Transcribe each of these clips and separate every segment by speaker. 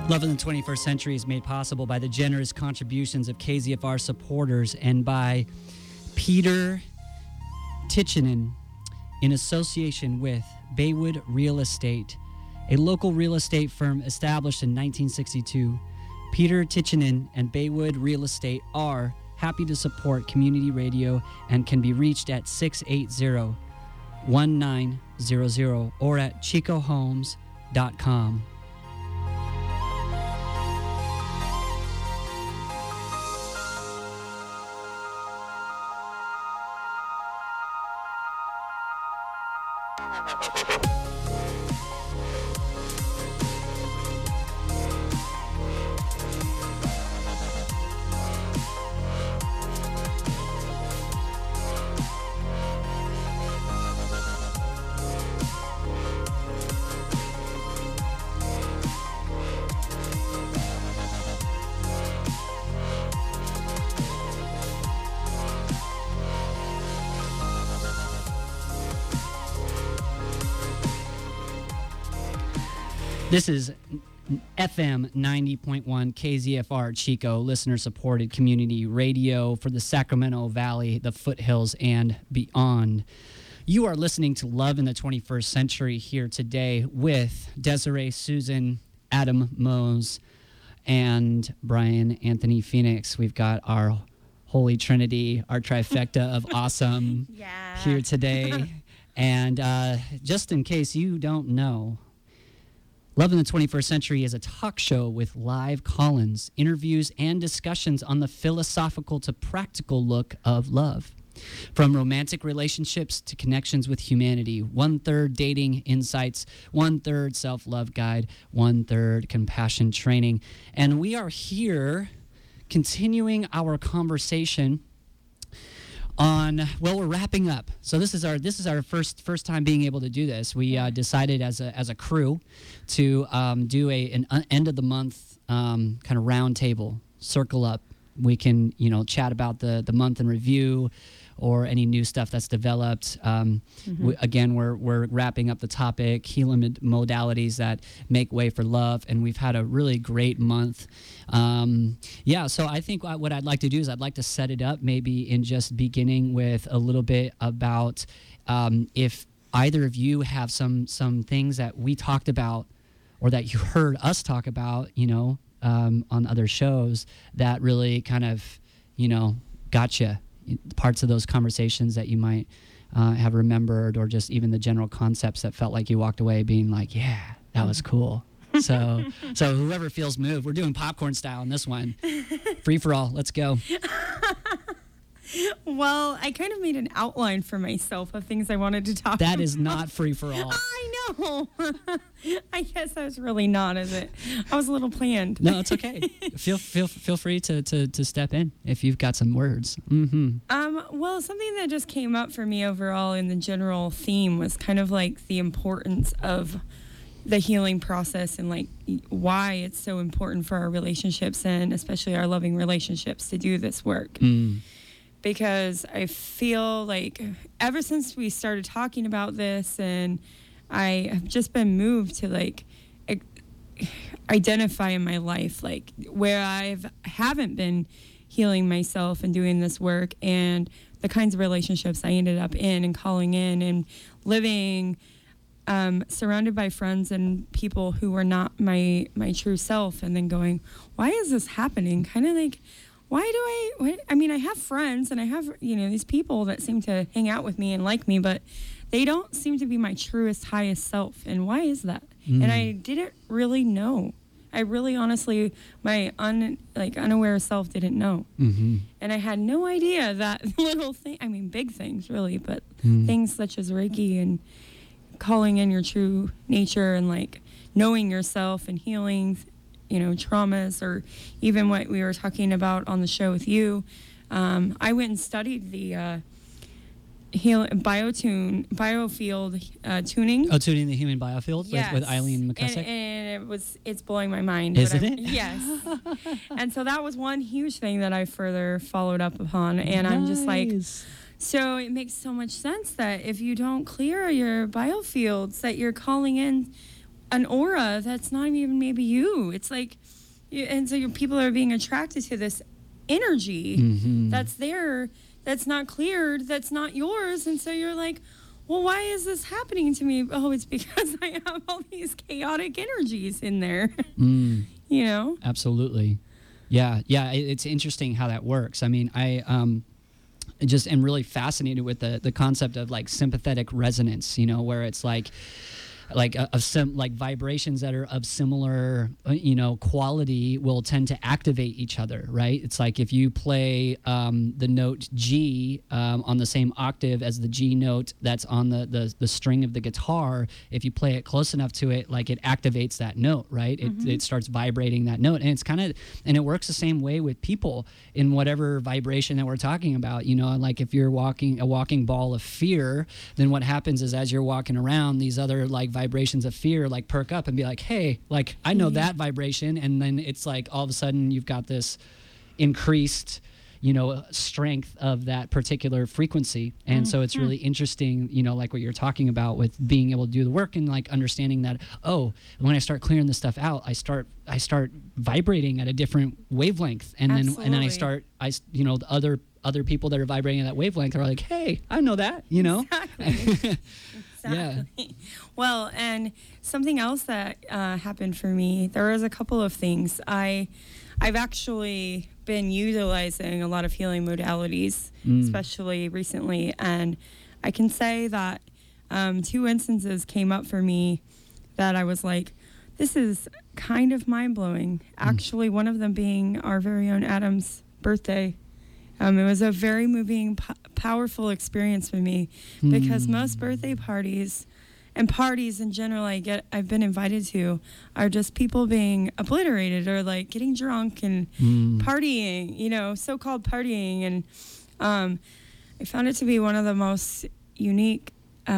Speaker 1: Love in the 21st Century is made possible by the generous contributions of KZFR supporters and by Peter Titchenen in association with Baywood Real Estate, a local real estate firm established in 1962. Peter Titchenen and Baywood Real Estate are happy to support community radio and can be reached at 680-1900 or at chicohomes.com. This is FM 90.1 KZFR Chico, listener-supported community radio for the Sacramento Valley, the foothills, and beyond. You are listening to Love in the 21st Century here today with Desiree Susan, Adam Mose, and Brian Anthony Phoenix. We've got our Holy Trinity, our trifecta of awesome here today. And just in case you don't know, Love in the 21st Century is a talk show with live call-ins, interviews, and discussions on the philosophical to practical look of love. From romantic relationships to connections with humanity, 1/3 dating insights, 1/3 self-love guide, 1/3 compassion training. And we are here continuing our conversation on, well, we're wrapping up. So this is our first time being able to do this. We decided as a crew to do an end of the month kind of round table, circle up. We can chat about the month in review or any new stuff that's developed. We're wrapping up the topic, healing modalities that make way for love, and we've had a really great month. So I think what I'd like to do is I'd like to set it up maybe in just beginning with a little bit about if either of you have some things that we talked about or that you heard us talk about, on other shows that really kind of, gotcha. Parts of those conversations that you might have remembered, or just even the general concepts that felt like you walked away being like, yeah, that was cool. So whoever feels moved, we're doing popcorn style in this one. Free for all. Let's go.
Speaker 2: Well, I kind of made an outline for myself of things I wanted to talk about.
Speaker 1: That is not free for all.
Speaker 2: I know. I guess that was really not, is it? I was a little planned.
Speaker 1: No, it's okay. Feel free to step in if you've got some words. Mm-hmm.
Speaker 2: Well, something that just came up for me overall in the general theme was kind of like the importance of the healing process and like why it's so important for our relationships and especially our loving relationships to do this work. Because I feel like ever since we started talking about this, and I have just been moved to like identify in my life like where I haven't been healing myself and doing this work, and the kinds of relationships I ended up in and calling in and living surrounded by friends and people who were not my true self, and then going, why is this happening? Kind of like, I have friends and I have, these people that seem to hang out with me and like me, but they don't seem to be my truest, highest self. And why is that? And I didn't really know. I really honestly, my unaware self didn't know. And I had no idea that little thing, big things really, but things such as Reiki and calling in your true nature and like knowing yourself and healing traumas, or even what we were talking about on the show with you. I went and studied the biofield tuning.
Speaker 1: Oh, tuning the human biofield.
Speaker 2: Yes.
Speaker 1: with Eileen McCusick.
Speaker 2: And it's blowing my mind.
Speaker 1: Isn't it?
Speaker 2: Yes. And so that was one huge thing that I further followed up upon. And I'm just like, so it makes so much sense that if you don't clear your biofields, that you're calling in an aura that's not even maybe you. It's like, and so people are being attracted to this energy that's there, that's not cleared, that's not yours. And so you're like, well, why is this happening to me? Oh, it's because I have all these chaotic energies in there. You know?
Speaker 1: Absolutely. Yeah. It's interesting how that works. I mean, I just am really fascinated with the concept of like sympathetic resonance, you know, where it's like vibrations that are of similar quality will tend to activate each other, right? It's like if you play the note G on the same octave as the G note that's on the string of the guitar, if you play it close enough to it, like it activates that note, right? It starts vibrating that note, and it's kind of, and it works the same way with people in whatever vibration that we're talking about, you know. Like if you're a walking ball of fear, then what happens is as you're walking around, these other like vibrations of fear like perk up and be like, hey, like I know that vibration, and then it's like all of a sudden you've got this increased, you know, strength of that particular frequency. And so it's really interesting, you know, like what you're talking about with being able to do the work and like understanding that, oh, when I start clearing this stuff out, I start vibrating at a different wavelength, and then the other people that are vibrating at that wavelength are like, hey, I know that, you know.
Speaker 2: Exactly.
Speaker 1: Yeah.
Speaker 2: Well, and something else that happened for me, there was a couple of things. I've actually been utilizing a lot of healing modalities, especially recently, and I can say that 2 instances came up for me that I was like, this is kind of mind-blowing. Actually, one of them being our very own Adam's birthday. It was a very moving, powerful experience for me, because most birthday parties and parties in general I've been invited to are just people being obliterated or like getting drunk and partying, you know, so-called partying. And I found it to be one of the most unique,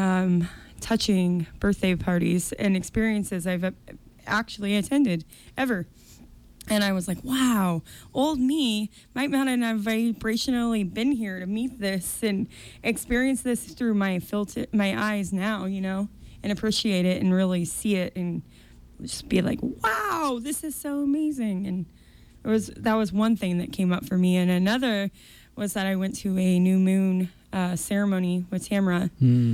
Speaker 2: touching birthday parties and experiences I've actually attended ever. And I was like, wow, old me might not have vibrationally been here to meet this and experience this through my eyes now, you know, and appreciate it and really see it and just be like, wow, this is so amazing. And that was one thing that came up for me. And another was that I went to a new moon ceremony with Tamara.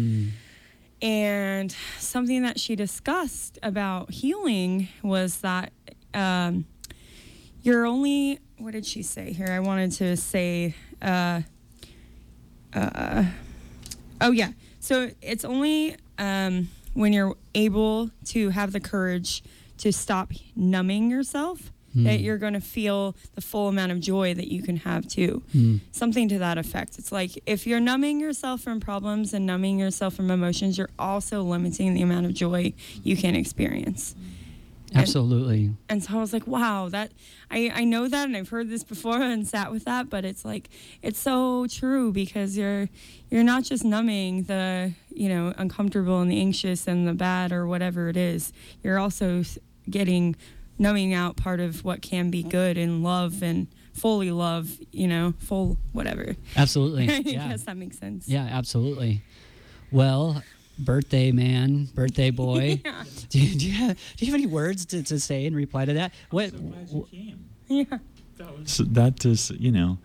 Speaker 2: And something that she discussed about healing was that you're only, what did she say here? I wanted to say, so it's only when you're able to have the courage to stop numbing yourself that you're going to feel the full amount of joy that you can have too. Something to that effect. It's like if you're numbing yourself from problems and numbing yourself from emotions, you're also limiting the amount of joy you can experience.
Speaker 1: Absolutely.
Speaker 2: And so I was like, wow, that I know that, and I've heard this before and sat with that, but it's like, it's so true, because you're not just numbing the, you know, uncomfortable and the anxious and the bad or whatever it is. You're also numbing out part of what can be good and love and fully love, you know, full whatever.
Speaker 1: Absolutely.
Speaker 2: I
Speaker 1: Yeah.
Speaker 2: guess that makes sense.
Speaker 1: Yeah, absolutely. Well, birthday man, birthday boy.
Speaker 2: Yeah.
Speaker 1: Do you have any words to say in reply to that? What?
Speaker 3: I'm so glad you came.
Speaker 2: Yeah.
Speaker 3: That is, you know,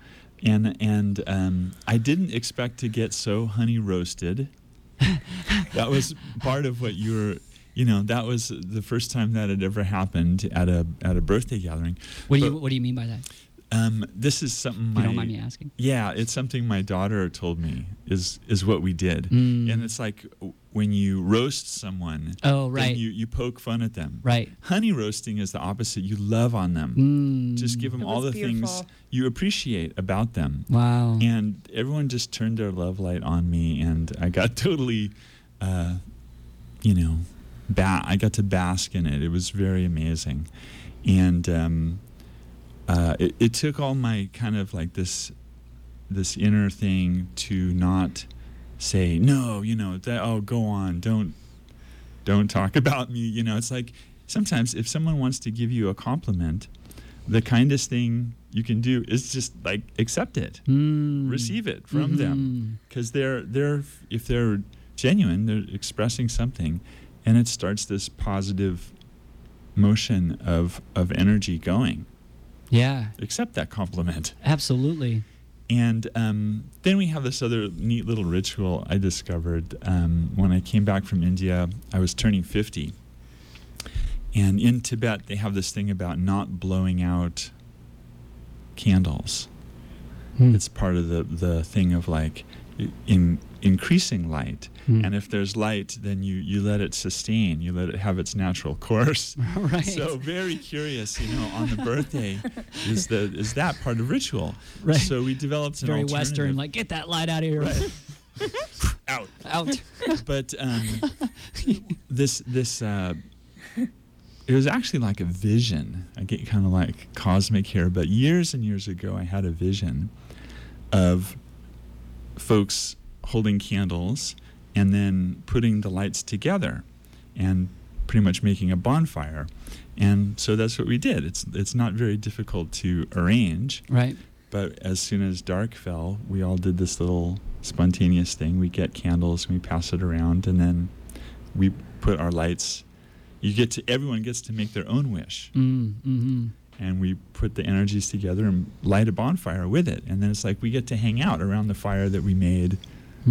Speaker 3: and I didn't expect to get so honey roasted. That was part of what you were, you know, that was the first time that had ever happened at a birthday gathering.
Speaker 1: What do you mean by that?
Speaker 3: This is something
Speaker 1: You don't mind me asking?
Speaker 3: Yeah, it's something my daughter told me is what we did. And it's like when you roast someone,
Speaker 1: oh, right,
Speaker 3: and you poke fun at them.
Speaker 1: Right.
Speaker 3: Honey roasting is the opposite. You love on them. Just give them all the
Speaker 2: beautiful
Speaker 3: things you appreciate about them.
Speaker 1: Wow.
Speaker 3: And everyone just turned their love light on me, and I got totally, you know, I got to bask in it. It was very amazing. And it took all my kind of like this inner thing to not say, no, you know, go on, don't talk about me. You know, it's like sometimes if someone wants to give you a compliment, the kindest thing you can do is just like accept it, receive it from them, because they're if they're genuine, they're expressing something, and it starts this positive motion of energy going.
Speaker 1: Yeah.
Speaker 3: Accept that compliment.
Speaker 1: Absolutely.
Speaker 3: And then we have this other neat little ritual I discovered when I came back from India. I was turning 50. And in Tibet, they have this thing about not blowing out candles. It's part of the thing of like increasing light. And if there's light, then you let it sustain. You let it have its natural course.
Speaker 1: Right.
Speaker 3: So very curious, on the birthday is that part of ritual.
Speaker 1: Right.
Speaker 3: So we developed an
Speaker 1: Very
Speaker 3: alternative.
Speaker 1: Western, like, get that light out of here.
Speaker 3: Right. Out. But this it was actually like a vision. I get kind of like cosmic here, but years and years ago, I had a vision of folks holding candles and then putting the lights together and pretty much making a bonfire. And so that's what we did. It's not very difficult to arrange.
Speaker 1: Right.
Speaker 3: But as soon as dark fell, we all did this little spontaneous thing. We get candles and we pass it around, and then we put our lights. Everyone gets to make their own wish. And we put the energies together and light a bonfire with it. And then it's like we get to hang out around the fire that we made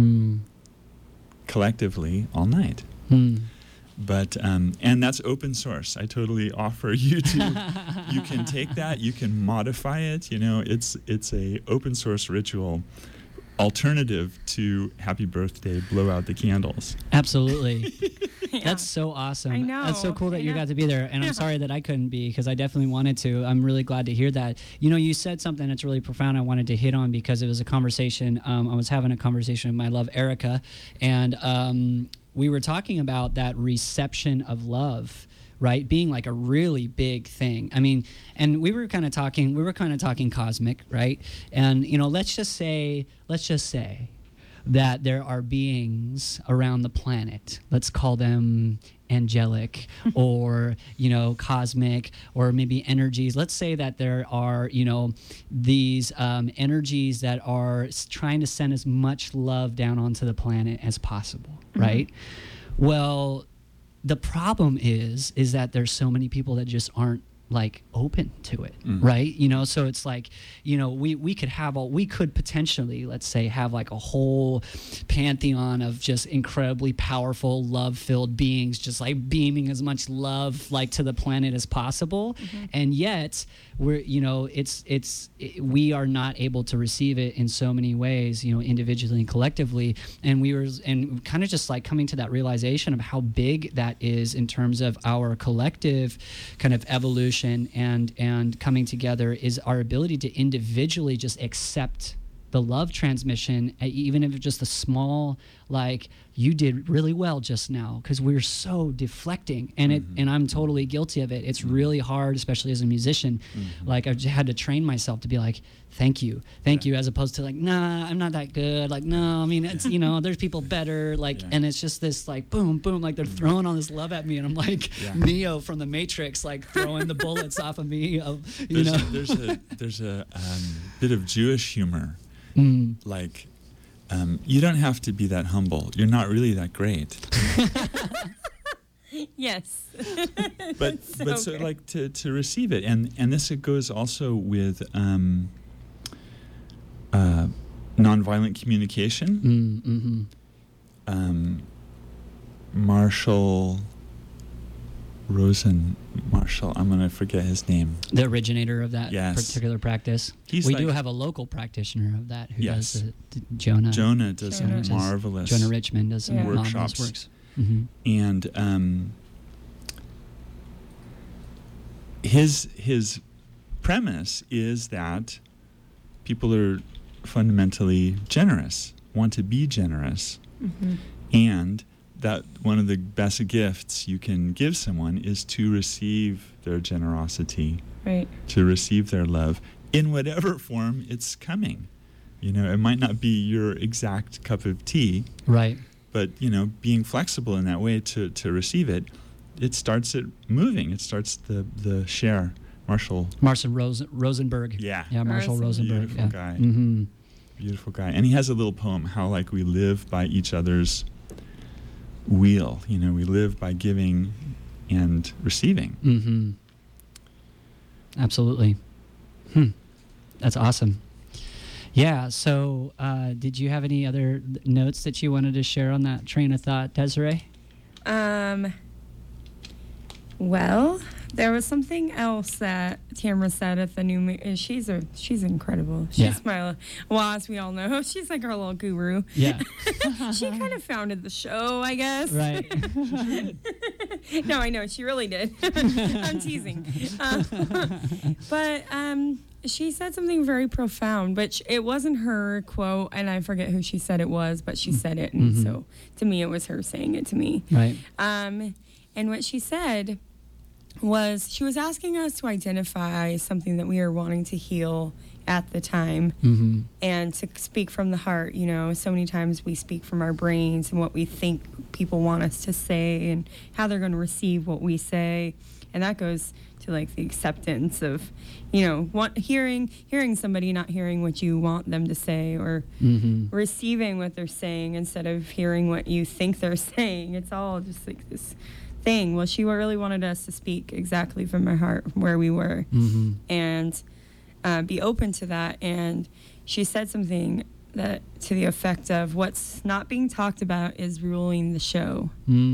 Speaker 3: collectively all night. But and that's open source. I totally offer you to. You can take that. You can modify it. It's a open source ritual alternative to happy birthday, blow out the candles.
Speaker 1: Absolutely.
Speaker 2: Yeah.
Speaker 1: That's so awesome.
Speaker 2: I know.
Speaker 1: That's so cool that
Speaker 2: I
Speaker 1: you
Speaker 2: know.
Speaker 1: got to be there. And I'm sorry that I couldn't be, because I definitely wanted to. I'm really glad to hear that. You said something that's really profound I wanted to hit on, because it was a conversation. I was having a conversation with my love, Erica, and we were talking about that reception of love, right, being like a really big thing. I mean, and we were kind of talking cosmic, right? And let's just say that there are beings around the planet. Let's call them angelic or cosmic, or maybe energies. Let's say that there are these energies that are trying to send as much love down onto the planet as possible, right? Well, the problem is that there's so many people that just aren't like open to it, right? So it's like, we could potentially, let's say, have like a whole pantheon of just incredibly powerful, love-filled beings, just like beaming as much love like to the planet as possible, and yet we are not able to receive it in so many ways, individually and collectively, and kind of just like coming to that realization of how big that is in terms of our collective kind of evolution and coming together, is our ability to individually just accept the love transmission, even if it's just a small, like, you did really well just now, because we're so deflecting, and and I'm totally guilty of it. It's really hard, especially as a musician. Like, I've just had to train myself to be like, thank you, as opposed to like, nah, I'm not that good. Like, no, I mean, it's there's people better. Like, and it's just this like boom, boom, like they're throwing all this love at me, and I'm like Neo from the Matrix, like throwing the bullets off of me.
Speaker 3: There's a bit of Jewish humor. Like, you don't have to be that humble. You're not really that great.
Speaker 2: Yes.
Speaker 3: But so like to receive it, and this goes also with nonviolent communication. Marshall, I'm going to forget his name.
Speaker 1: The originator of that particular practice.
Speaker 3: We
Speaker 1: do have a local practitioner of that who does it. Jonah.
Speaker 3: Jonah does marvelous.
Speaker 1: Jonah Richmond does some
Speaker 3: workshops.
Speaker 1: Works.
Speaker 3: And his premise is that people are fundamentally generous, want to be generous, and that one of the best gifts you can give someone is to receive their generosity,
Speaker 2: right?
Speaker 3: To receive their love in whatever form it's coming. It might not be your exact cup of tea,
Speaker 1: right?
Speaker 3: But being flexible in that way to receive it, it starts it moving. It starts the share. Marshall
Speaker 1: Rosenberg.
Speaker 3: Yeah,
Speaker 1: Marshall Rosenberg.
Speaker 3: Beautiful guy. Beautiful guy. And he has a little poem how like we live by each other's wheel. You know, we live by giving and receiving.
Speaker 1: Mm-hmm. Absolutely. That's awesome. Yeah. So, did you have any other notes that you wanted to share on that train of thought, Desiree?
Speaker 2: Well, there was something else that Tamara said at the new. She's incredible. She's my, well, as we all know, she's like our little guru.
Speaker 1: Yeah.
Speaker 2: She kind of founded the show, I guess.
Speaker 1: Right.
Speaker 2: No, I know she really did. I'm teasing. But she said something very profound, but it wasn't her quote, and I forget who she said it was, but she said it, and so to me, it was her saying it to me.
Speaker 1: Right.
Speaker 2: And what she said was, she was asking us to identify something that we are wanting to heal at the time, and to speak from the heart. You know, so many times we speak from our brains and what we think people want us to say and how they're going to receive what we say, and that goes to like the acceptance of, you know, hearing somebody, not hearing what you want them to say, or receiving what they're saying instead of hearing what you think they're saying. It's all just like this thing. Well, she really wanted us to speak exactly from our heart, from where we were, and be open to that. And she said something that to the effect of, what's not being talked about is ruling the show.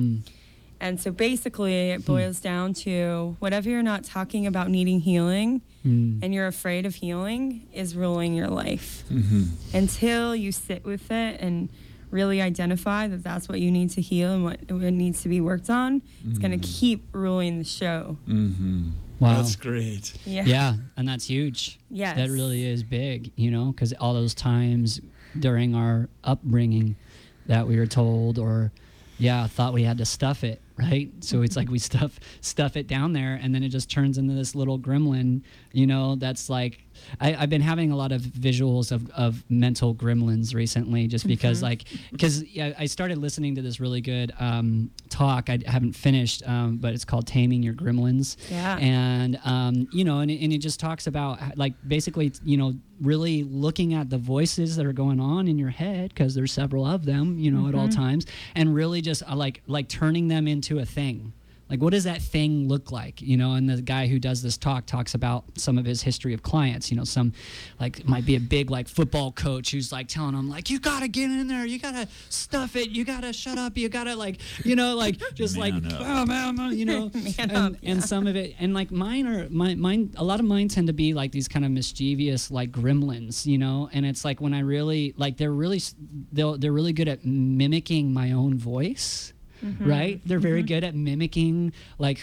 Speaker 2: And so basically it boils down to, whatever you're not talking about needing healing and you're afraid of healing is ruling your life. Until you sit with it and really identify that that's what you need to heal and what needs to be worked on, it's going to keep ruling the show.
Speaker 1: Wow.
Speaker 3: That's great.
Speaker 1: Yeah, and that's huge.
Speaker 2: Yes.
Speaker 1: That really is big, you know, because all those times during our upbringing that we were told, or thought we had to stuff it, right? So it's like we stuff it down there, and then it just turns into this little gremlin, you know, that's like, I've been having a lot of visuals of mental gremlins recently, just because because I started listening to this really good talk. I haven't finished, but it's called Taming Your Gremlins. Yeah. And, you know, and it just talks about, like, basically, you know, really looking at the voices that are going on in your head, because there's several of them, you know, at all times, and really just like turning them into a thing. Like, what does that thing look like? You know, and the guy who does this talk talks about some of his history of clients. You know, some, like, it might be a big, like, football coach who's, like, telling them, like, you got to get in there. You got to stuff it. You got to shut up. You got to, like, you know, like, just like, you know. And some of it, and, like, mine, a lot of mine tend to be, like, these kind of mischievous, like, gremlins, you know. And it's, like, when I really, like, they're really good at mimicking my own voice. Right? They're very good at mimicking, like,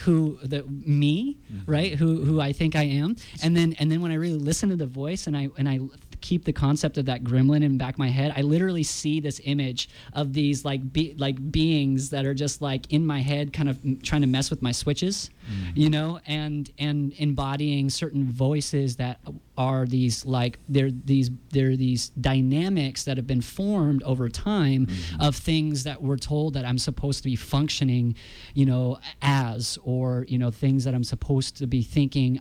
Speaker 1: me, right? Who I think I am. And then when I really listen to the voice and I keep the concept of that gremlin in the back of my head, I literally see this image of these beings that are just like in my head, kind of trying to mess with my switches, you know, and embodying certain voices that are these, like, they're these dynamics that have been formed over time of things that we're told that I'm supposed to be functioning, you know, as, or, you know, things that I'm supposed to be thinking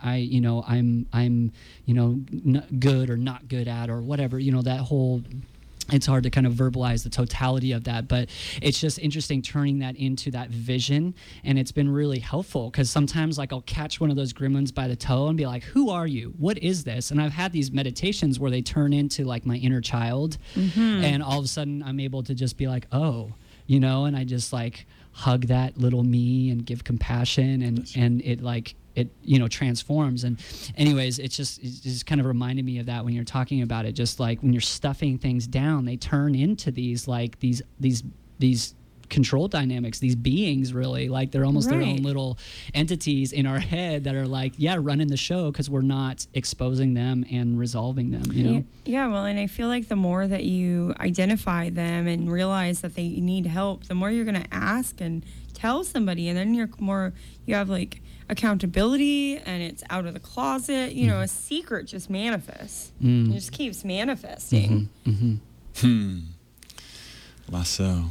Speaker 1: I'm you know, good or not good at, or whatever, you know, that whole, it's hard to kind of verbalize the totality of that, but it's just interesting turning that into that vision. And it's been really helpful, because sometimes, like, I'll catch one of those gremlins by the toe and be like, who are you? What is this? And I've had these meditations where they turn into, like, my inner child. And all of a sudden I'm able to just be like, oh, you know, and I just, like, hug that little me and give compassion, and it, like, it, you know, transforms. And anyways, it's just kind of reminded me of that when you're talking about it, just like when you're stuffing things down, they turn into these, like, these control dynamics, these beings, really, like, they're almost their own little entities in our head that are, like, running the show, because we're not exposing them and resolving them, you know?
Speaker 2: Yeah, well, and I feel like the more that you identify them and realize that they need help, the more you're going to ask and tell somebody, and then you have, like, accountability, and it's out of the closet. You know, a secret just manifests. It just keeps manifesting.
Speaker 3: Lasso.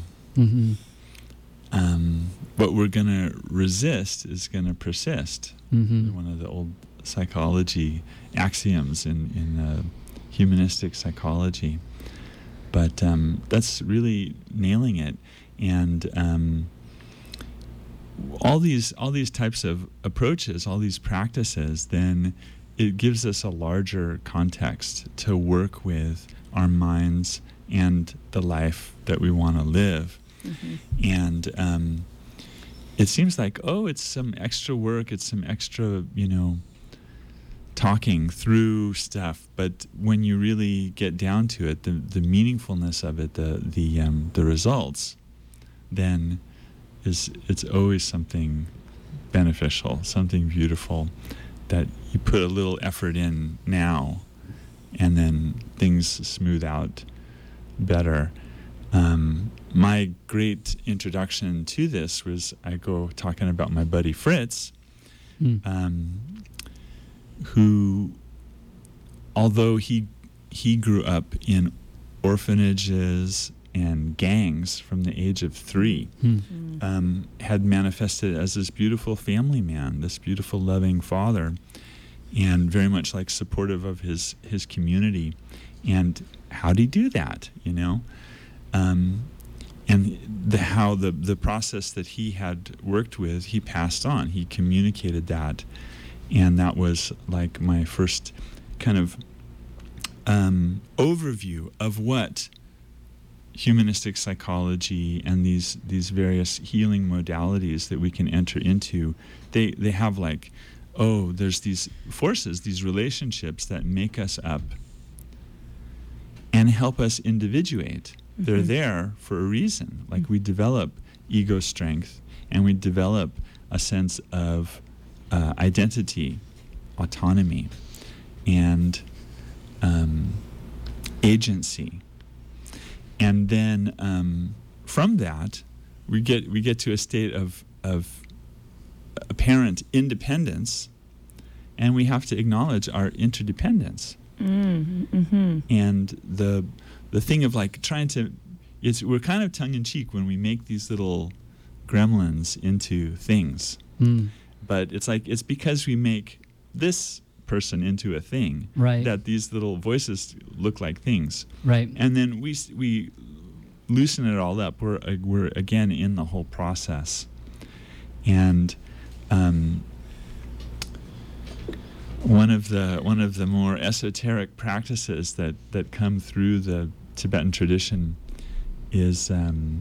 Speaker 3: What we're going to resist is going to persist. One of the old psychology axioms in humanistic psychology. But that's really nailing it. And all these types of approaches, all these practices, then it gives us a larger context to work with our minds and the life that we want to live. And it seems like, it's some extra work, it's some extra, talking through stuff. But when you really get down to it, the meaningfulness of it, the results, then it's always something beneficial, something beautiful that you put a little effort in now, and then things smooth out better. My great introduction to this was I go talking about my buddy Fritz, who, although he grew up in orphanages and gangs from the age of 3, had manifested as this beautiful family man, this beautiful loving father, and very much like supportive of his community. And how'd he do that, and how the process that he had worked with, he passed on, he communicated that. And that was like my first kind of overview of what humanistic psychology and these various healing modalities that we can enter into, they have like, there's these forces, these relationships that make us up and help us individuate. They're there for a reason. Like, we develop ego strength, and we develop a sense of identity, autonomy, and agency. And then from that, we get to a state of apparent independence, and we have to acknowledge our interdependence. And the thing of like trying to, we're kind of tongue-in-cheek when we make these little gremlins into things. But it's because we make this person into a thing,
Speaker 1: right,
Speaker 3: that these little voices look like things.
Speaker 1: Right.
Speaker 3: And then we loosen it all up. We're again in the whole process. And one of the more esoteric practices that come through the Tibetan tradition is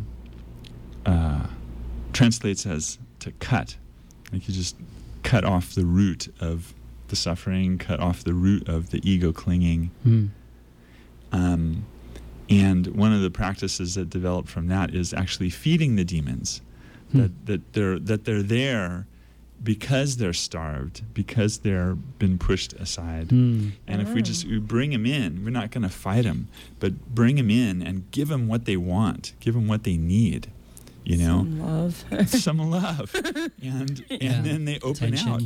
Speaker 3: translates as to cut. Like, you just cut off the root of the suffering, cut off the root of the ego clinging. And one of the practices that developed from that is actually feeding the demons. That they're there because they're starved, because they're been pushed aside. And if we bring them in, we're not going to fight them, but bring them in and give them what they want, give them what they need,
Speaker 2: Some love.
Speaker 3: Some love. And then they open out.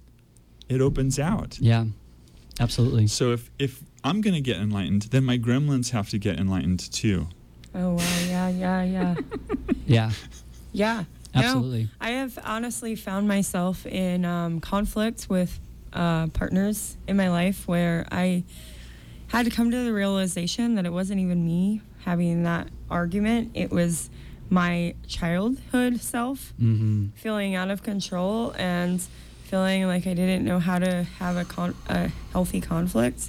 Speaker 3: It opens out.
Speaker 1: Yeah, absolutely.
Speaker 3: So if I'm going to get enlightened, then my gremlins have to get enlightened too.
Speaker 2: Oh, wow. Yeah.
Speaker 1: Yeah.
Speaker 2: Yeah.
Speaker 1: Absolutely.
Speaker 2: No, I have honestly found myself in conflicts with partners in my life where I had to come to the realization that it wasn't even me having that argument. It was my childhood self feeling out of control and feeling like I didn't know how to have a healthy conflict.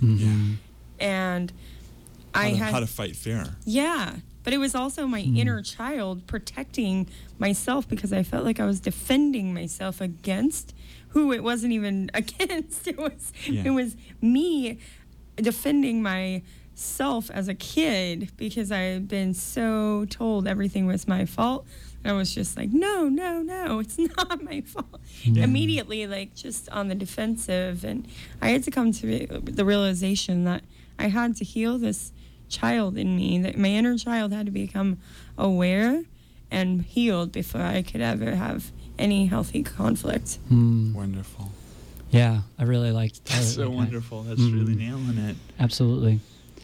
Speaker 2: And
Speaker 3: how to fight fair.
Speaker 2: Yeah. But it was also my inner child protecting myself because I felt like I was defending myself against who it wasn't even against. It was me defending myself as a kid because I had been so told everything was my fault. And I was just like, no, it's not my fault. Immediately, like, just on the defensive. And I had to come to the realization that I had to heal this child in me, that my inner child had to become aware and healed before I could ever have any healthy conflict.
Speaker 3: Wonderful.
Speaker 1: Yeah, I really liked that.
Speaker 3: That's so wonderful. That's really nailing it.
Speaker 1: Absolutely.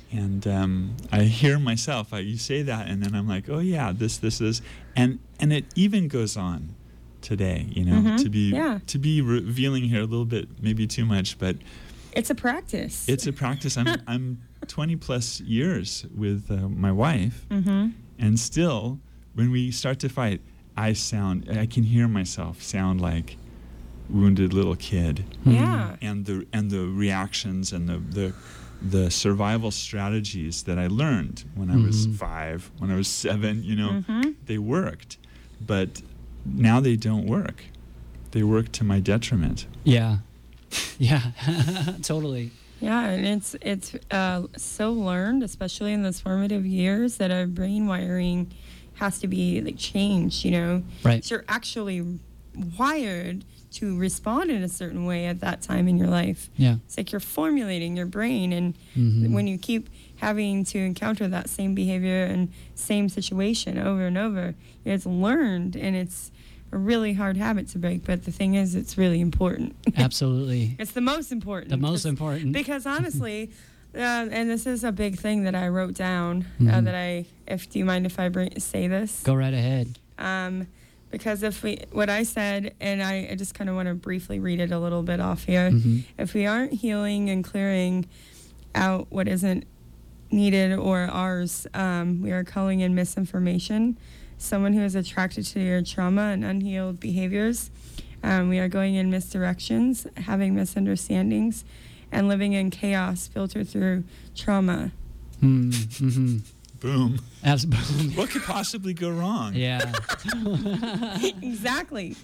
Speaker 3: And I hear myself, you say that, and then I'm like, oh yeah, this is, and it even goes on today, to be revealing here a little bit, maybe too much, but
Speaker 2: it's a practice.
Speaker 3: It's a practice. I'm 20 plus years with my wife,
Speaker 2: Mm-hmm.
Speaker 3: and still, when we start to fight, I can hear myself sound like wounded little kid,
Speaker 2: Yeah.
Speaker 3: and the reactions and the survival strategies that I learned when I was 5, when I was 7, they worked, but now they don't work. They work to my detriment.
Speaker 1: Yeah. Yeah. Totally.
Speaker 2: Yeah, and it's so learned, especially in those formative years, that our brain wiring has to be like changed.
Speaker 1: Right.
Speaker 2: So you're actually wired to respond in a certain way at that time in your life.
Speaker 1: Yeah.
Speaker 2: It's like you're formulating your brain, and when you keep having to encounter that same behavior and same situation over and over, it's learned, and it's a really hard habit to break. But the thing is, it's really important.
Speaker 1: Absolutely.
Speaker 2: It's the most important.
Speaker 1: The most important.
Speaker 2: Because honestly, and this is a big thing that I wrote down, do you mind if I say this?
Speaker 1: Go right ahead.
Speaker 2: Because what I said, and I just kind of want to briefly read it a little bit off here. If we aren't healing and clearing out what isn't needed or ours, we are calling in misinformation. Someone who is attracted to your trauma and unhealed behaviors. We are going in misdirections, having misunderstandings, and living in chaos filtered through trauma.
Speaker 3: Boom.
Speaker 1: Absolutely.
Speaker 3: What could possibly go wrong?
Speaker 1: Yeah.
Speaker 2: Exactly.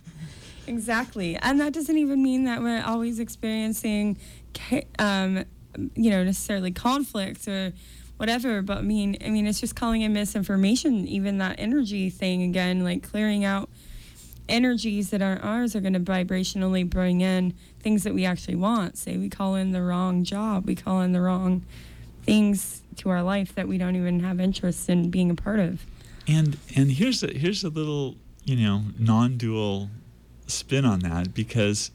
Speaker 2: And that doesn't even mean that we're always experiencing, necessarily conflict or whatever. But I mean, it's just calling in misinformation. Even that energy thing again, like clearing out energies that aren't ours are going to vibrationally bring in things that we actually want. Say we call in the wrong job, we call in the wrong things to our life that we don't even have interest in being a part of.
Speaker 3: And here's a little non-dual spin on that, because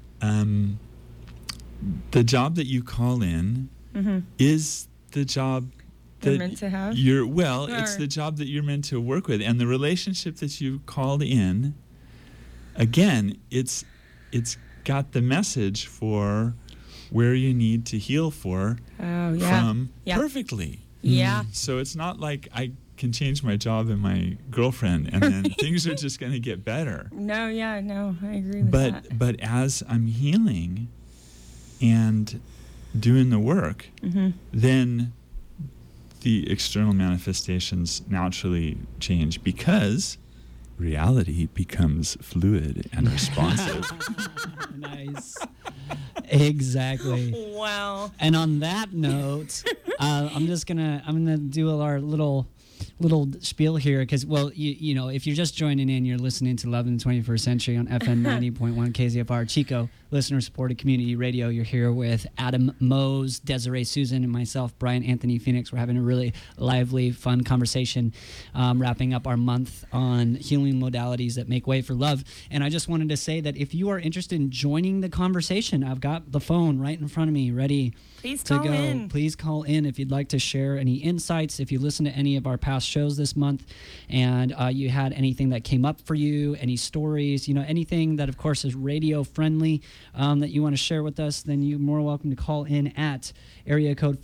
Speaker 3: the job that you call in is the job that
Speaker 2: you're meant to have.
Speaker 3: It's the job that you're meant to work with, and the relationship that you called in. Again, it's got the message for where you need to heal from perfectly.
Speaker 2: Yeah.
Speaker 3: So it's not like I can change my job and my girlfriend and then things are just going to get better.
Speaker 2: No, I agree with that.
Speaker 3: But as I'm healing and doing the work, then the external manifestations naturally change, because reality becomes fluid and responsive.
Speaker 1: Nice. Exactly.
Speaker 2: Wow.
Speaker 1: And on that note, I'm gonna do our little spiel here, because if you're just joining in, you're listening to Love in the 21st Century on FM 90.1 KZFR Chico, listener supported community radio. You're here with Adam Mose, Desiree Susan, and myself, Brian Anthony Phoenix. We're having a really lively, fun conversation, wrapping up our month on healing modalities that make way for love. And I just wanted to say that if you are interested in joining the conversation, I've got the phone right in front of me ready
Speaker 2: Please
Speaker 1: to
Speaker 2: call
Speaker 1: go.
Speaker 2: in.
Speaker 1: Please call in if you'd like to share any insights, if you listen to any of our past shows this month and you had anything that came up for you, any stories, anything that of course is radio friendly that you want to share with us, then you're more welcome to call in at area code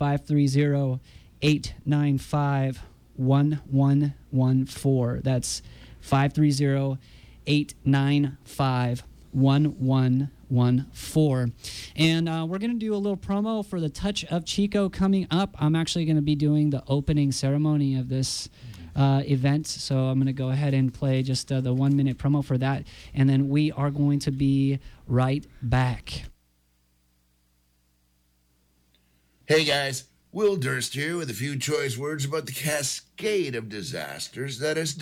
Speaker 1: 530-895-1114. That's 530-895-1114. And we're going to do a little promo for the Touch of Chico coming up. I'm actually going to be doing the opening ceremony of this event, so I'm going to go ahead and play just the 1 minute promo for that, and then we are going to be right back.
Speaker 4: Hey guys, Will Durst here with a few choice words about the cascade of disasters that has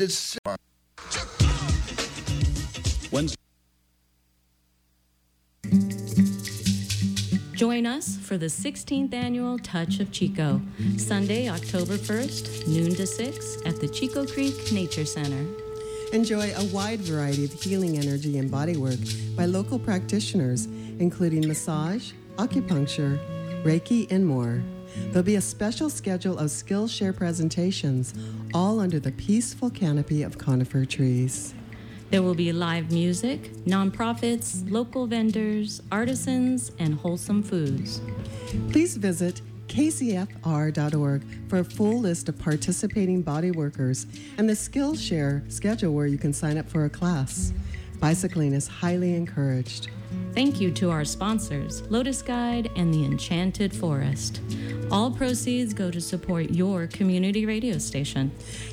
Speaker 5: Join us for the 16th annual Touch of Chico, Sunday, October 1st, noon to 6 at the Chico Creek Nature Center.
Speaker 6: Enjoy a wide variety of healing energy and bodywork by local practitioners, including massage, acupuncture, Reiki, and more. There'll be a special schedule of Skillshare presentations, all under the peaceful canopy of conifer trees.
Speaker 5: There will be live music, nonprofits, local vendors, artisans, and wholesome foods.
Speaker 6: Please visit kcfr.org for a full list of participating body workers and the Skillshare schedule where you can sign up for a class. Bicycling is highly encouraged.
Speaker 5: Thank you to our sponsors, Lotus Guide and the Enchanted Forest. All proceeds go to support your community radio station.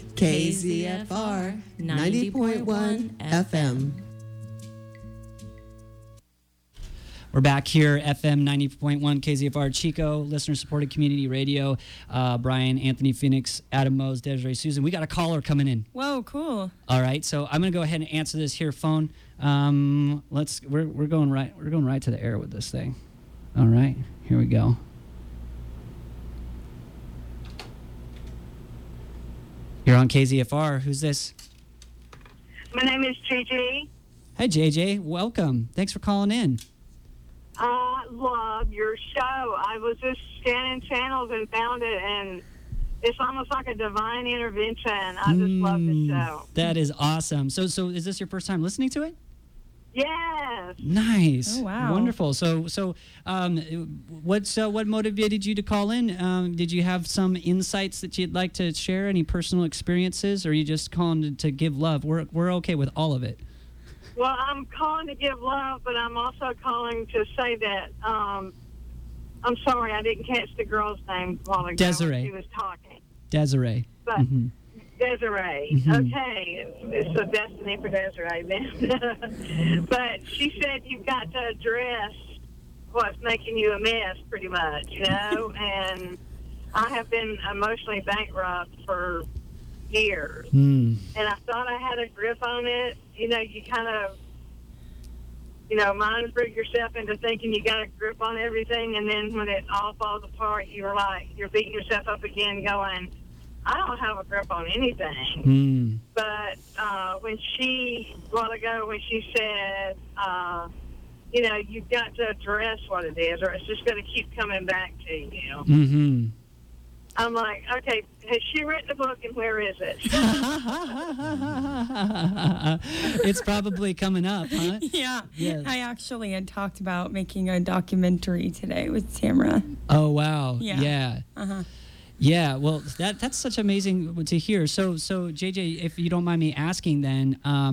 Speaker 6: KZFR 90.1 FM.
Speaker 1: We're back here, FM 90.1 KZFR Chico, listener-supported community radio. Brian, Anthony, Phoenix, Adam Mose, Desiree, Susan. We got a caller coming in.
Speaker 2: Whoa, cool.
Speaker 1: All right, so I'm gonna go ahead and answer this here phone. We're going right to the air with this thing. All right, here we go. You're on KZFR. Who's this?
Speaker 7: My name is JJ.
Speaker 1: Hey, JJ. Welcome. Thanks for calling in.
Speaker 7: I love your show. I was just scanning channels and found it, and it's almost like a divine intervention. I just love the show.
Speaker 1: That is awesome. So is this your first time listening to it?
Speaker 7: Yes.
Speaker 1: Nice.
Speaker 2: Oh, wow.
Speaker 1: Wonderful. What motivated you to call in? Did you have some insights that you'd like to share? Any personal experiences, or are you just calling to give love? We're okay with all of it.
Speaker 7: Well, I'm calling to give love, but I'm also calling to say that I'm sorry I didn't catch the girl's name while ago.
Speaker 1: Desiree.
Speaker 7: She was talking.
Speaker 1: Desiree.
Speaker 7: But Desiree.
Speaker 1: Mm-hmm.
Speaker 7: Okay, it's a destiny for Desiree then. But she said you've got to address what's making you a mess, pretty much, you know. And I have been emotionally bankrupt for years, and I thought I had a grip on it. You know, you kind of, mind freak yourself into thinking you got a grip on everything, and then when it all falls apart, you're beating yourself up again, going, I don't have a grip on anything. But when she said, you've got to address what it is, or it's just going to keep coming back to you. I'm like, okay, has she written a book, and where is it?
Speaker 1: It's probably coming up, huh?
Speaker 2: Yeah.
Speaker 1: Yes.
Speaker 2: I actually had talked about making a documentary today with Tamara.
Speaker 1: Oh, wow.
Speaker 2: Yeah.
Speaker 1: Yeah, well, that's such amazing to hear. So JJ, if you don't mind me asking, then,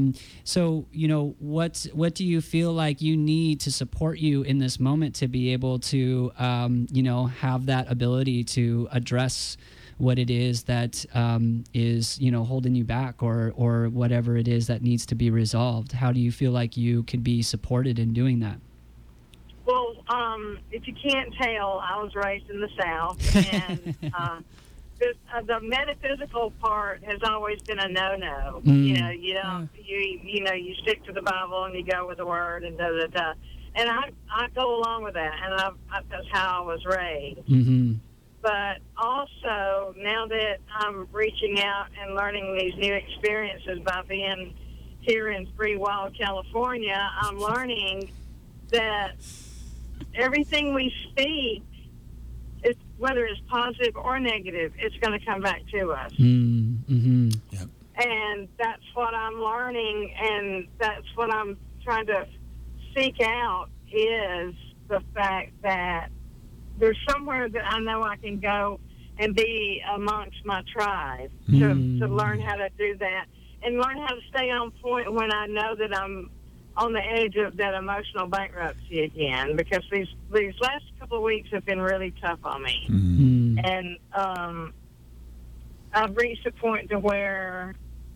Speaker 1: what do you feel like you need to support you in this moment to be able to, have that ability to address what it is that is, holding you back, or whatever it is that needs to be resolved? How do you feel like you could be supported in doing that?
Speaker 7: Well, if you can't tell, I was raised in the South, and the metaphysical part has always been a no-no. You stick to the Bible and you go with the Word and da-da-da. And I go along with that, and that's how I was raised. But also, now that I'm reaching out and learning these new experiences by being here in free, wild California, I'm learning that everything we speak, whether it's positive or negative, it's going to come back to us.
Speaker 3: Yep.
Speaker 7: And that's what I'm learning, and that's what I'm trying to seek out, is the fact that there's somewhere that I know I can go and be amongst my tribe to learn how to do that, and learn how to stay on point when I know that I'm on the edge of that emotional bankruptcy again, because these last couple of weeks have been really tough on me. And I've reached a point to where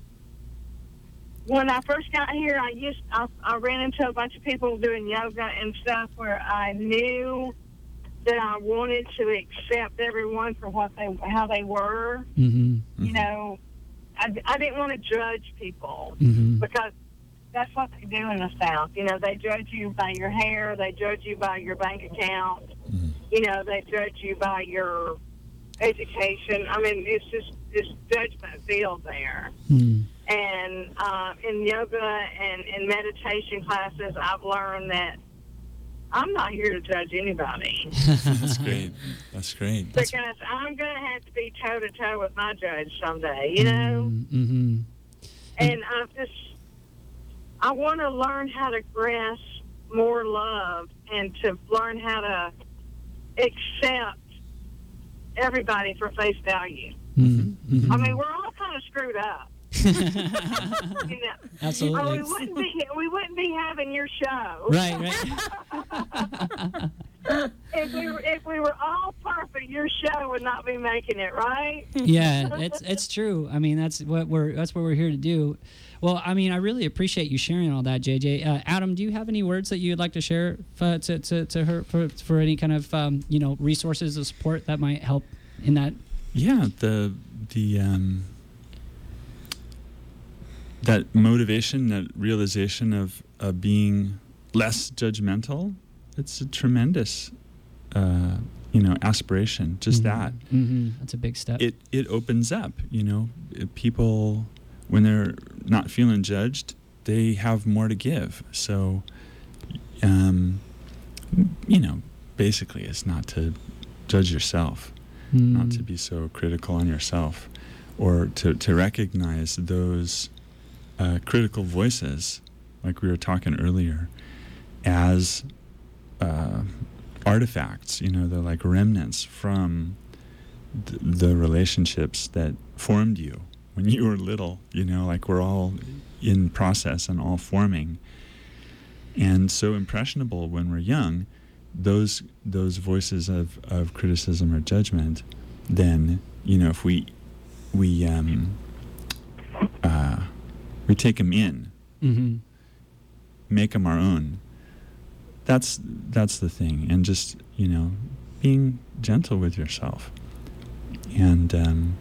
Speaker 7: when I first got here, I ran into a bunch of people doing yoga and stuff where I knew that I wanted to accept everyone for how they were. I didn't want to judge people, because that's what they do in the South. They judge you by your hair. They judge you by your bank account. They judge you by your education. I mean, it's judgment field there. And in yoga and in meditation classes, I've learned that I'm not here to judge anybody.
Speaker 3: That's great.
Speaker 7: Because I'm going to have to be toe-to-toe with my judge someday, And I want to learn how to grasp more love, and to learn how to accept everybody for face value.
Speaker 1: Mm-hmm. Mm-hmm.
Speaker 7: I mean, we're all kind of screwed up. You know?
Speaker 1: Absolutely.
Speaker 7: I mean, we wouldn't be having your show.
Speaker 1: Right.
Speaker 7: If we were all perfect, your show would not be making it, right?
Speaker 1: Yeah, it's true. I mean, that's what we're here to do. Well, I mean, I really appreciate you sharing all that, JJ. Adam, do you have any words that you'd like to share to her for any kind of resources of support that might help in that?
Speaker 3: Yeah, the that motivation, that realization of being less judgmental, it's a tremendous aspiration. Just that.
Speaker 1: Mm-hmm. That's a big step.
Speaker 3: It opens up. People, when they're not feeling judged, they have more to give. So, basically, it's not to judge yourself, not to be so critical on yourself, or to recognize those critical voices, like we were talking earlier, as artifacts. They're like remnants from the relationships that formed you when you were little. Like we're all in process and all forming, and so impressionable when we're young. Those voices of criticism or judgment, then if we take them in,
Speaker 1: mm-hmm.
Speaker 3: make them our own. That's the thing, and just being gentle with yourself, and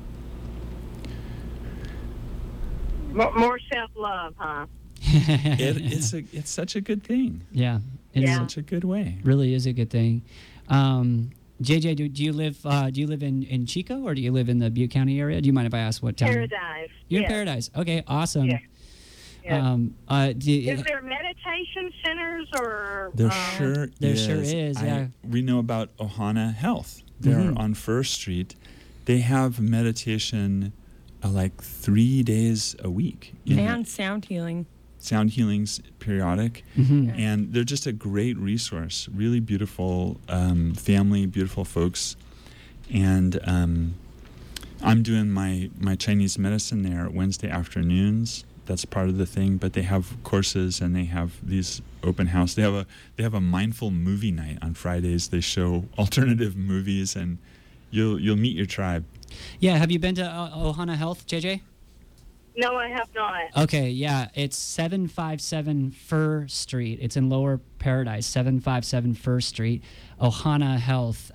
Speaker 7: more self-love, huh?
Speaker 3: it's such a good thing.
Speaker 1: Yeah,
Speaker 3: it's such a good way.
Speaker 1: Really is a good thing. JJ, do you live in Chico, or do you live in the Butte County area? Do you mind if I ask what town?
Speaker 7: Paradise.
Speaker 1: You're in Paradise. Okay, awesome.
Speaker 7: Yeah. Yeah.
Speaker 1: Is
Speaker 7: there meditation centers or?
Speaker 3: There sure
Speaker 1: is. Yeah.
Speaker 3: We know about Ohana Health. They're on First Street. They have meditation like 3 days a week.
Speaker 2: And sound healing.
Speaker 3: Sound healing's periodic, and they're just a great resource. Really beautiful family, beautiful folks, and I'm doing my Chinese medicine there Wednesday afternoons. That's part of the thing. But they have courses, and they have these open house. They have a mindful movie night on Fridays. They show alternative movies, and you'll meet your tribe.
Speaker 1: Yeah, have you been to Ohana Health, JJ?
Speaker 7: No, I have not.
Speaker 1: Okay, yeah, it's 757 Fur Street. It's in Lower Paradise, 757 Fur Street, Ohana Health.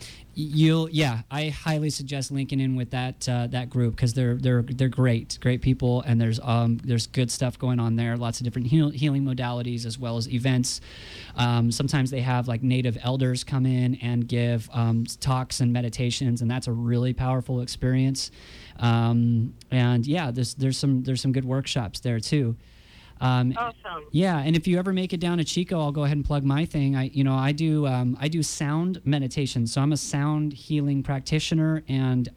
Speaker 1: I highly suggest linking in with that group, because they're great people, and there's good stuff going on there. Lots of different healing modalities, as well as events. Sometimes they have like native elders come in and give talks and meditations, and that's a really powerful experience. And yeah, there's some good workshops there too.
Speaker 7: Awesome.
Speaker 1: Yeah, and if you ever make it down to Chico, I'll go ahead and plug my thing. I do sound meditation, so I'm a sound healing practitioner, and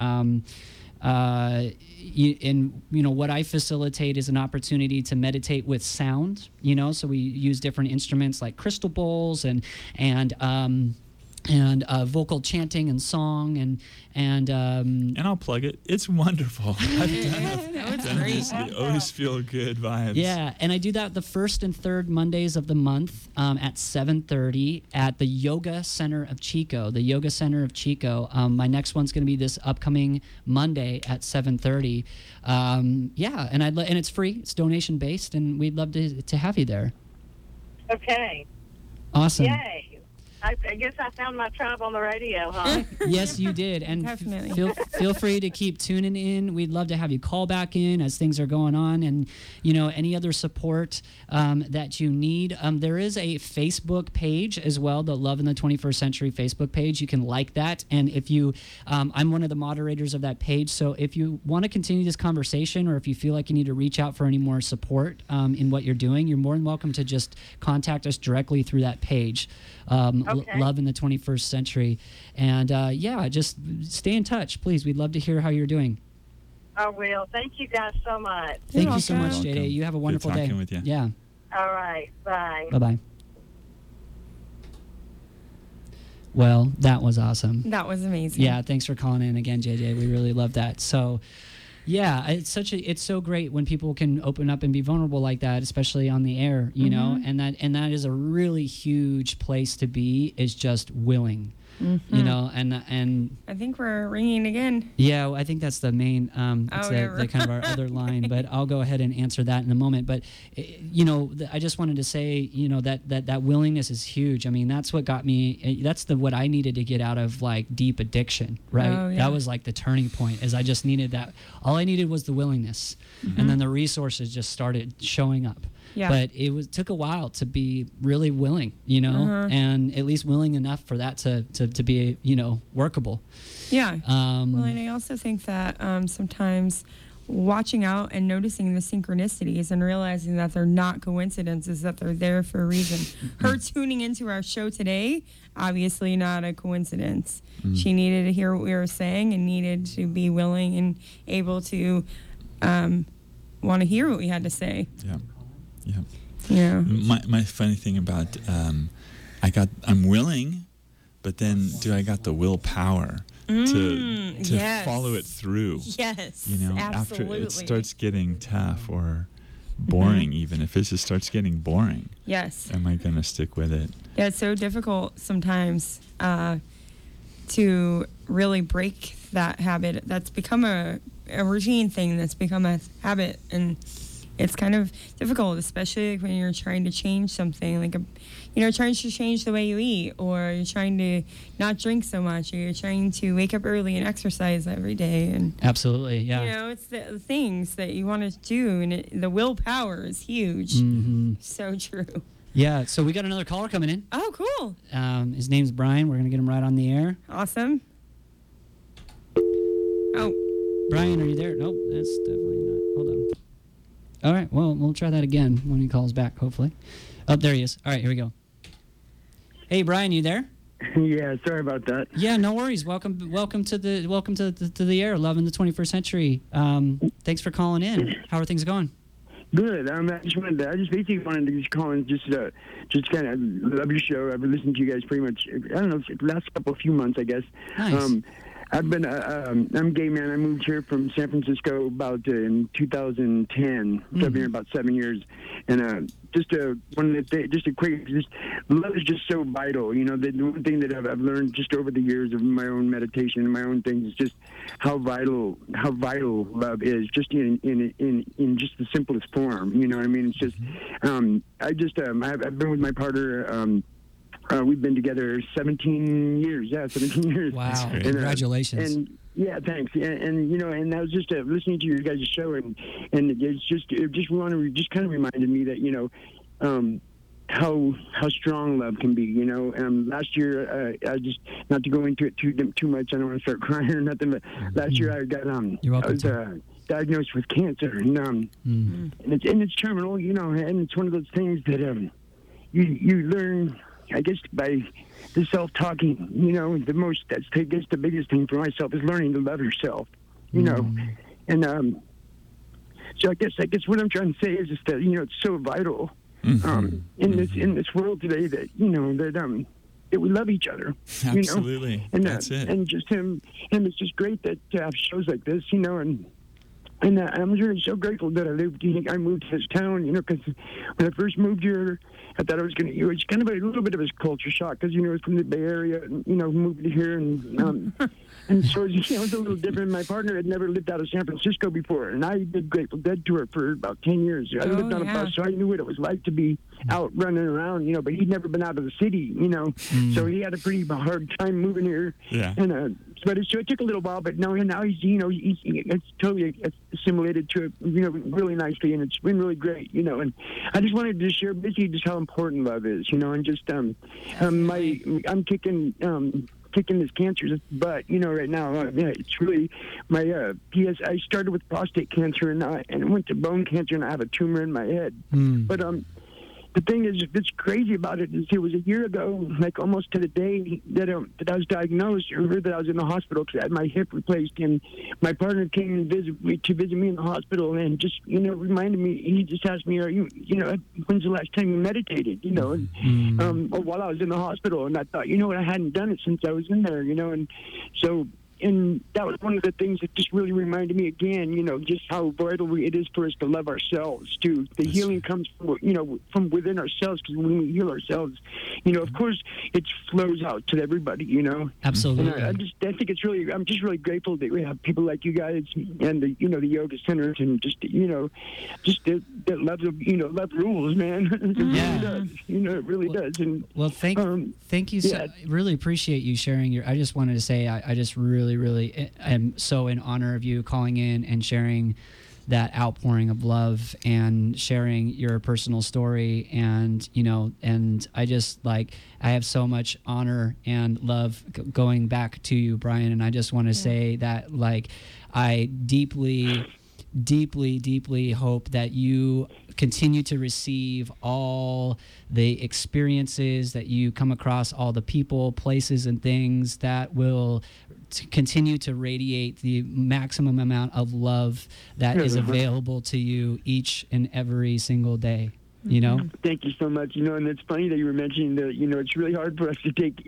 Speaker 1: what I facilitate is an opportunity to meditate with sound. So we use different instruments like crystal bowls and vocal chanting and song and
Speaker 3: I'll plug it. It's wonderful. I've done it. You always feel good vibes.
Speaker 1: Yeah, and I do that the first and third Mondays of the month at 7:30 at the Yoga Center of Chico. The Yoga Center of Chico. My next one's going to be this upcoming Monday at 7:30. And it's free. It's donation based, and we'd love to have you there.
Speaker 7: Okay.
Speaker 1: Awesome.
Speaker 7: Yay. I guess I found my tribe on the radio, huh?
Speaker 1: Yes, you did. And feel free to keep tuning in. We'd love to have you call back in as things are going on, and any other support that you need. There is a Facebook page as well, the Love in the 21st Century Facebook page. You can like that, and if you, I'm one of the moderators of that page. So if you want to continue this conversation, or if you feel like you need to reach out for any more support in what you're doing, you're more than welcome to just contact us directly through that page.
Speaker 7: Okay.
Speaker 1: Love in the 21st Century. And just stay in touch, please. We'd love to hear how you're doing.
Speaker 7: I will. Thank you guys so much.
Speaker 1: Thank you so much, JD. You have a wonderful day.
Speaker 3: Good talking with you.
Speaker 1: Yeah.
Speaker 7: All right. Bye.
Speaker 1: Bye-bye. Well, that was awesome.
Speaker 2: That was amazing.
Speaker 1: Yeah, thanks for calling in again, JJ. We really love that. So, yeah, it's so great when people can open up and be vulnerable like that, especially on the air, you know, and that is a really huge place to be, is just willing. You know, and
Speaker 2: I think we're ringing again.
Speaker 1: yeah, I think that's the main it's the kind of our other line, but I'll go ahead and answer that in a moment. But you know, I just wanted to say, you know, that willingness is huge. I mean, that's what got me, that's what I needed to get out of like deep addiction, right?
Speaker 2: Oh, yeah.
Speaker 1: That was like the turning point, is I just needed that. All I needed was the willingness, and then the resources just started showing up.
Speaker 2: Yeah.
Speaker 1: But it took a while to be really willing, you know, and at least willing enough for that to be, you know, workable.
Speaker 2: Yeah. Well, and I also think that sometimes watching out and noticing the synchronicities and realizing that they're not coincidences, that they're there for a reason. Her tuning into our show today, obviously not a coincidence. She needed to hear what we were saying and needed to be willing and able to want to hear what we had to say.
Speaker 3: Yeah. Yeah.
Speaker 2: Yeah.
Speaker 3: My funny thing about I'm willing, but then do I got the willpower to
Speaker 2: yes.
Speaker 3: follow it through?
Speaker 2: Yes.
Speaker 3: You know,
Speaker 2: absolutely.
Speaker 3: after it starts getting tough or boring, even if it just starts getting boring.
Speaker 2: Yes.
Speaker 3: Am I going to stick with it?
Speaker 2: Yeah, it's so difficult sometimes to really break that habit. That's become a routine thing. That's become a habit, and it's kind of difficult, especially when you're trying to change something, like trying to change the way you eat, or you're trying to not drink so much, or you're trying to wake up early and exercise every day. And
Speaker 1: Absolutely, yeah.
Speaker 2: you know, it's the things that you want to do, and the willpower is huge. So true.
Speaker 1: Yeah, so we got another caller coming in.
Speaker 2: Oh, cool.
Speaker 1: His name's Brian. We're going to get him right on the air.
Speaker 2: Awesome. Oh.
Speaker 1: Brian, are you there? Nope, that's definitely not. Hold on. All right, well, we'll try that again when he calls back, hopefully. Oh, there he is. All right, here we go. Hey, Brian, you there?
Speaker 8: Yeah, sorry about that.
Speaker 1: Yeah, no worries. Welcome to the air, Love in the 21st Century. Thanks for calling in. How are things going?
Speaker 8: Good. I just basically wanted to just call in, just kind of love your show. I've been listening to you guys pretty much, I don't know, the last few months, I guess.
Speaker 1: Nice.
Speaker 8: I'm a gay man. I moved here from San Francisco about in 2010. So I've been here about 7 years. And love is just so vital. You know, the one thing that I've learned just over the years of my own meditation and my own things is just how vital love is, just in just the simplest form. You know what I mean? It's just, I've been with my partner. We've been together 17 years. Yeah, 17 years.
Speaker 1: Wow!
Speaker 8: And,
Speaker 1: congratulations.
Speaker 8: And yeah, thanks. And you know, and I was just listening to your guys' show, and it just kind of reminded me that, you know, how strong love can be. You know, last year I just, not to go into it too much. I don't want to start crying or nothing, but last year I got
Speaker 1: You're welcome.
Speaker 8: I was diagnosed with cancer, and it's terminal. You know, and it's one of those things that you learn, I guess, by the self-talking. You know, that's, I guess, the biggest thing for myself is learning to love yourself. You know, and so I guess what I'm trying to say is just that, you know, it's so vital in this world today that, you know, that we love each other.
Speaker 3: Absolutely,
Speaker 8: you know? And
Speaker 3: that's it.
Speaker 8: And just him. It's just great that to have shows like this, you know, and I'm really so grateful that I moved to this town, you know, because when I first moved here, I thought it was kind of a little bit of a culture shock, because, you know, it's from the Bay Area, and, you know, moved to here, and so, you know, it was a little different. My partner had never lived out of San Francisco before, and I did Grateful Dead tour for about 10 years. I lived on a bus, so I knew what it was like to be out running around, you know, but he'd never been out of the city, you know, so he had a pretty hard time moving here.
Speaker 3: Yeah.
Speaker 8: And but it took a little while, but now he's, you know, it's totally assimilated to it, you know, really nicely, and it's been really great, you know. And I just wanted to share basically just how important love is, you know, and just I'm kicking this cancer's butt, you know, right now. Yeah, it's really my I started with prostate cancer, and went to bone cancer, and I have a tumor in my head. But the thing is, that's crazy about it is it was a year ago, like almost to the day that I was diagnosed, or that I was in the hospital because I had my hip replaced, and my partner came and visit me in the hospital, and just reminded me. He just asked me, "Are you when's the last time you meditated?" While I was in the hospital, and I thought, I hadn't done it since I was in there, and so. And that was one of the things that just really reminded me again, just how vital it is for us to love ourselves too. The healing comes from within ourselves, because when we heal ourselves, of course it flows out to everybody,
Speaker 1: Absolutely.
Speaker 8: And I think it's really, I'm just really grateful that we have people like you guys and the yoga centers, and just that love rules, man. It really does. It really does. And
Speaker 1: well, thank you.
Speaker 8: Yeah.
Speaker 1: Really appreciate you sharing I just wanted to say I just really am so in honor of you calling in and sharing that outpouring of love and sharing your personal story, and and I just I have so much honor and love going back to you, Brian, and I just want to say that I deeply hope that you continue to receive all the experiences, that you come across all the people, places, and things that will continue to radiate the maximum amount of love that is available to you each and every single day.
Speaker 8: Thank you so much. And it's funny that you were mentioning that, it's really hard for us to take,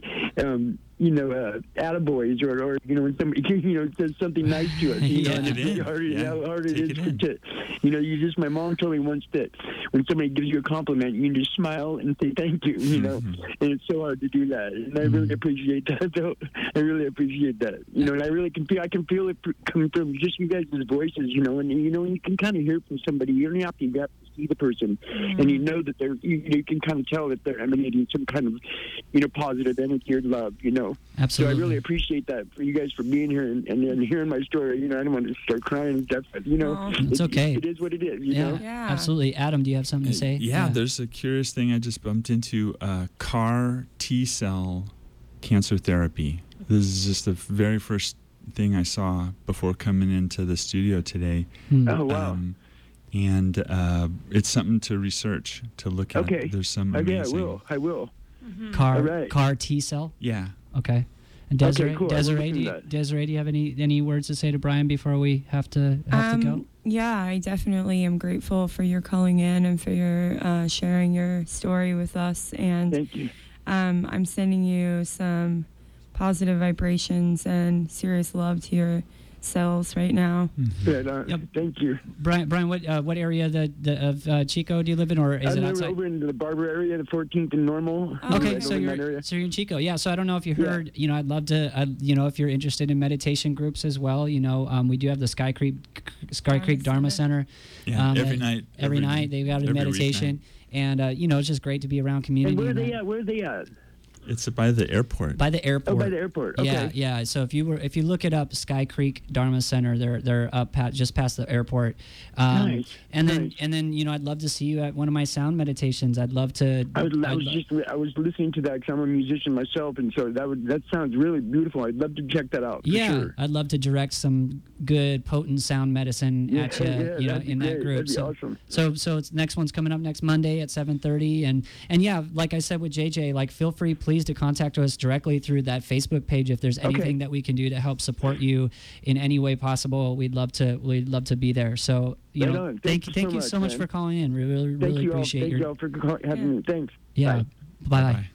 Speaker 8: attaboys or when somebody, says something nice to us, and it's really hard it is to, you just, my mom told me once that when somebody gives you a compliment, you can just smile and say thank you, and it's so hard to do that. And I really appreciate that, though. I really appreciate that, and I can feel it coming from just you guys' voices, and you can kind of hear from somebody. You don't have to see the person, and that they're, you can kind of tell that they're emanating some kind of, positive energy or love,
Speaker 1: Absolutely.
Speaker 8: So I really appreciate that for you guys for being here and hearing my story. I don't want to start crying and stuff, but
Speaker 1: it's okay.
Speaker 8: It is what it is.
Speaker 1: Yeah, absolutely. Adam, do you have something to say?
Speaker 3: Yeah, there's a curious thing I just bumped into: CAR T-cell cancer therapy. This is just the very first thing I saw before coming into the studio today.
Speaker 8: Oh wow.
Speaker 3: And it's something to research, to look at.
Speaker 8: Okay.
Speaker 3: There's some amazing...
Speaker 8: I will.
Speaker 1: CAR T-cell?
Speaker 3: Yeah.
Speaker 1: Okay. And Desiree,
Speaker 8: okay, cool.
Speaker 1: Desiree, do you have any words to say to Brian before we have to go?
Speaker 2: Yeah, I definitely am grateful for your calling in and for your sharing your story with us. And
Speaker 8: thank you.
Speaker 2: I'm sending you some positive vibrations and serious love to your cells right now.
Speaker 8: Yep. Thank you,
Speaker 1: Brian. What area of Chico do you live in, or is it outside?
Speaker 8: Over in the Barber area, the 14th and Normal.
Speaker 1: Okay, so you're in Chico. Yeah. So I don't know if you heard. Yeah. I'd love to. If you're interested in meditation groups as well. We do have the Sky Creek Dharma Center.
Speaker 3: Yeah. Every night.
Speaker 1: Every night they've got a meditation, and it's just great to be around community.
Speaker 8: And where are they at?
Speaker 3: It's by the airport.
Speaker 1: By the airport.
Speaker 8: Oh, by the airport. Okay.
Speaker 1: Yeah. So if you look it up, Sky Creek Dharma Center, they're up just past the airport.
Speaker 8: Nice.
Speaker 1: And then I'd love to see you at one of my sound meditations. I'd love to.
Speaker 8: I was listening to that because I'm a musician myself, and so that sounds really beautiful. I'd love to check that out.
Speaker 1: Yeah,
Speaker 8: sure.
Speaker 1: I'd love to direct some good potent sound medicine at you. In that group.
Speaker 8: That'd be awesome.
Speaker 1: So it's next one's coming up next Monday at 7:30, and yeah, like I said with JJ, feel free please to contact us directly through that Facebook page if there's anything that we can do to help support you in any way possible. We'd love to be there. So thank you so much for calling in. We really appreciate
Speaker 8: you all for having me. Thanks.
Speaker 1: Yeah. Bye.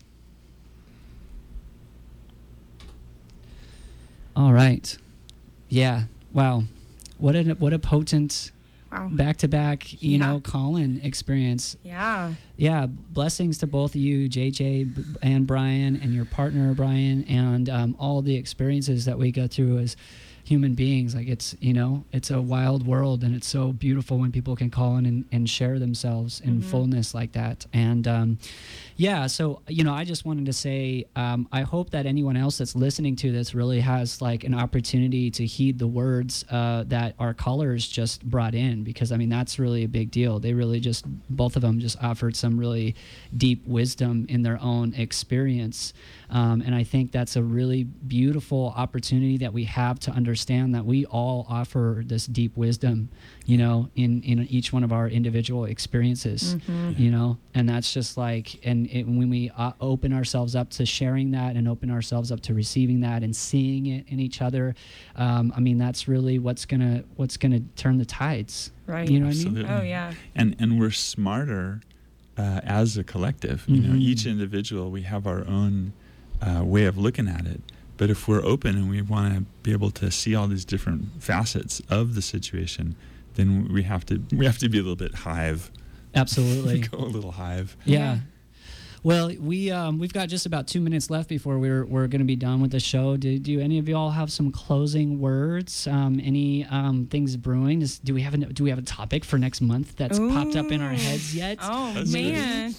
Speaker 1: All right. Yeah. Wow. What a potent back-to-back, call-in experience. Yeah, blessings to both of you, JJ and Brian, and your partner, Brian, and all the experiences that we go through as human beings. It's a wild world, and it's so beautiful when people can call in and share themselves in fullness like that. And so I just wanted to say I hope that anyone else that's listening to this really has an opportunity to heed the words that our callers just brought in, because that's really a big deal. They really both of them just offered some really deep wisdom in their own experience, and I think that's a really beautiful opportunity that we have to understand understand that we all offer this deep wisdom, in each one of our individual experiences, and that's just like, when we open ourselves up to sharing that and open ourselves up to receiving that and seeing it in each other, that's really what's gonna turn the tides.
Speaker 2: Right.
Speaker 1: You know what
Speaker 3: Absolutely.
Speaker 1: I mean?
Speaker 2: Oh, yeah.
Speaker 3: And we're smarter as a collective. Each individual, we have our own way of looking at it. But if we're open and we want to be able to see all these different facets of the situation, then we have to be a little bit hive.
Speaker 1: Absolutely.
Speaker 3: Go a little hive.
Speaker 1: Yeah. Well, we've got just about 2 minutes left before we're going to be done with the show. Do any of you all have some closing words? Any things brewing? Do we have a topic for next month that's popped up in our heads yet?
Speaker 2: Oh,
Speaker 3: That's
Speaker 2: man.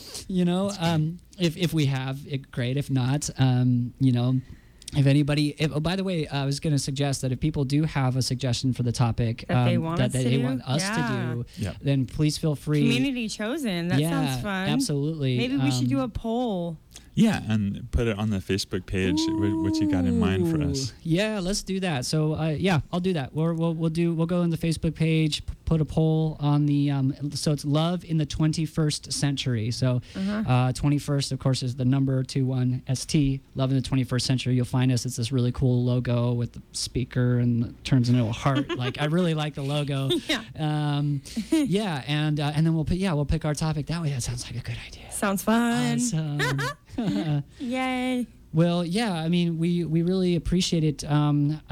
Speaker 1: If we have, great. If not, if anybody, by the way, I was going to suggest that if people do have a suggestion for the topic
Speaker 2: That they want us to do?
Speaker 1: want us to do,
Speaker 3: Yeah.
Speaker 1: then please feel free.
Speaker 2: Community chosen. That sounds fun.
Speaker 1: Absolutely.
Speaker 2: Maybe we should do a poll.
Speaker 3: Yeah, and put it on the Facebook page. What you got in mind for us?
Speaker 1: Yeah, let's do that. So I'll do that. We'll go on the Facebook page, put a poll on the so it's Love in the 21st Century. So 21st, of course, is the number 21ST. Love in the 21st Century. You'll find us. It's this really cool logo with the speaker and it turns into a heart. Like, I really like the logo.
Speaker 2: Yeah.
Speaker 1: And then we'll pick our topic that way. That sounds like a good idea.
Speaker 2: Sounds fun.
Speaker 1: Awesome.
Speaker 2: Yay.
Speaker 1: Well, yeah, we really appreciate it. I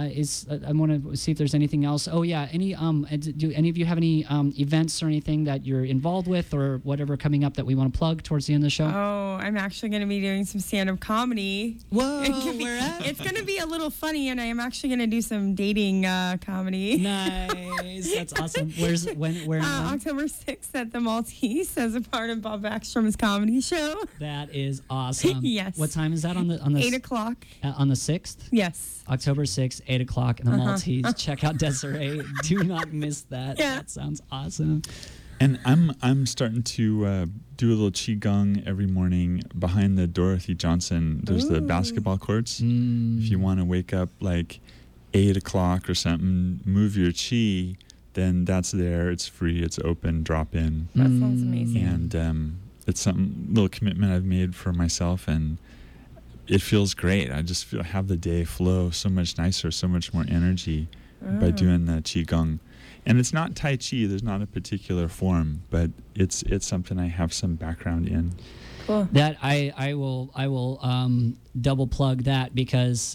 Speaker 1: want to see if there's anything else. Oh, yeah, do any of you have any events or anything that you're involved with or whatever coming up that we want to plug towards the end of the show?
Speaker 2: Oh, I'm actually going to be doing some stand-up comedy.
Speaker 1: Whoa, where at?
Speaker 2: It's going to be a little funny, and I am actually going to do some dating comedy.
Speaker 1: Nice, that's awesome. Where?
Speaker 2: October 6th at the Maltese as a part of Bob Backstrom's comedy show.
Speaker 1: That is awesome.
Speaker 2: Yes.
Speaker 1: What time is that on the
Speaker 2: 8 o'clock.
Speaker 1: On the 6th?
Speaker 2: Yes.
Speaker 1: October 6th, 8 o'clock in the Maltese. Check out Desiree. Do not miss that.
Speaker 2: Yeah.
Speaker 1: That sounds awesome.
Speaker 3: And I'm starting to do a little qigong every morning behind the Dorothy Johnson. There's the basketball courts. If you want to wake up like 8 o'clock or something, move your chi, then that's there. It's free. It's open. Drop in.
Speaker 2: That sounds amazing.
Speaker 3: And it's some little commitment I've made for myself, and it feels great. I just have the day flow so much nicer, so much more energy by doing the qigong. And it's not Tai Chi. There's not a particular form, but it's something I have some background in.
Speaker 2: Cool.
Speaker 1: That I will double plug that because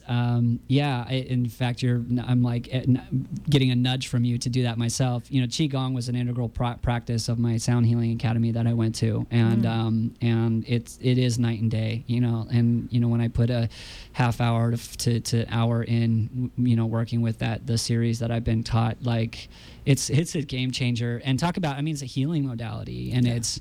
Speaker 1: in fact I'm like getting a nudge from you to do that myself. Qigong was an integral practice of my sound healing academy that I went to, and it is night and day. And when I put a half hour to hour in, working with the series that I've been taught, like it's a game changer. And talk about, it's a healing modality, and it's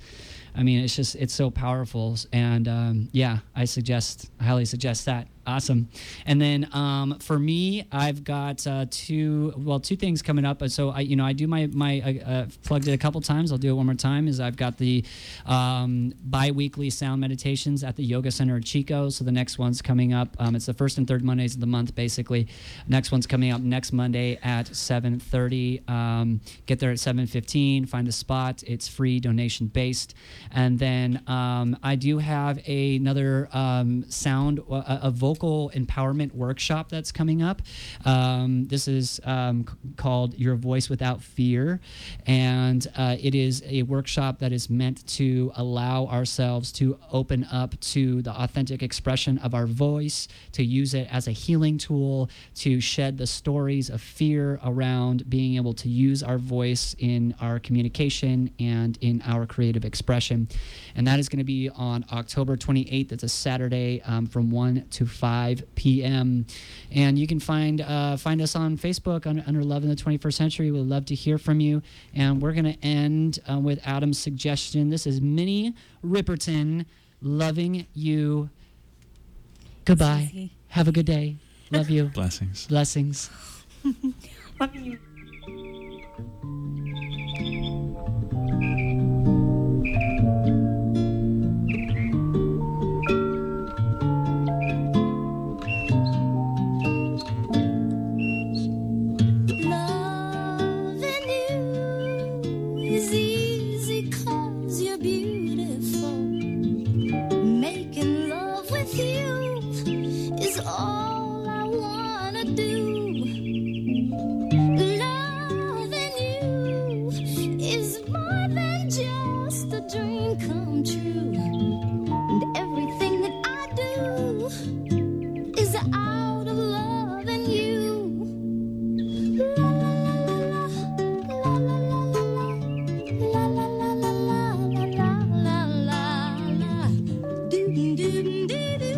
Speaker 1: so powerful. And I highly suggest that. Awesome. And then for me, I've got two things coming up. So I do my plugged it a couple times. I'll do it one more time. Is I've got the bi-weekly sound meditations at the Yoga Center at Chico. So the next one's coming up. It's the first and third Mondays of the month, basically. Next one's coming up next Monday at 7:30. Get there at 7:15. Find a spot. It's free, donation based. And then I do have another a vocal empowerment workshop that's coming up. This is called Your Voice Without Fear, and it is a workshop that is meant to allow ourselves to open up to the authentic expression of our voice, to use it as a healing tool, to shed the stories of fear around being able to use our voice in our communication and in our creative expression. And that is going to be on October 28th. It's a Saturday from 1 to 5 p.m. And you can find us on Facebook under Love in the 21st Century. We'd love to hear from you. And we're going to end with Adam's suggestion. This is Minnie Ripperton, loving you. Goodbye. Have a good day. Love you.
Speaker 3: Blessings.
Speaker 1: Blessings.
Speaker 2: Love you.
Speaker 9: dream come true. And everything that I do is out of love and you. La la la la la, la la la la la, la la la la la la la, doo doo doo doo doo.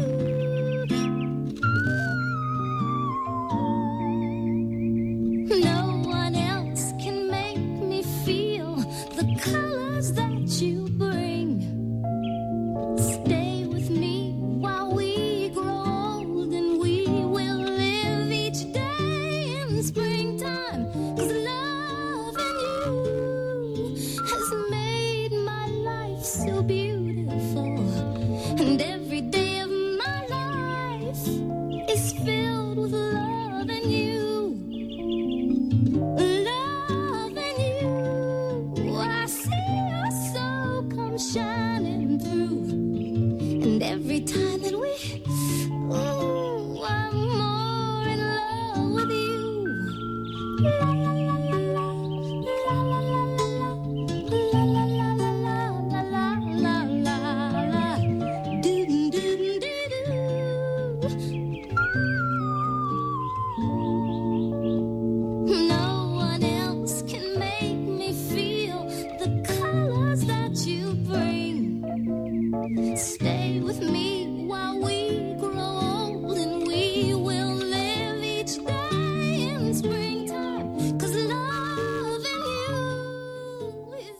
Speaker 9: No one else can make me feel the colors that you bring. Stay with me while we grow old, and we will live each day in springtime. 'Cause loving you has made my life so beautiful, and every day of my life is filled with loving you. Loving you, I see your soul come shining through, and every time that we, ooh, I'm more in love with you. La la la la la, la la la la la, la la la la la la la la, doo doo doo doo doo. No one else can make me feel the colors that you bring. Stay with me while we grow old, and we will live each day in springtime. 'Cause loving you is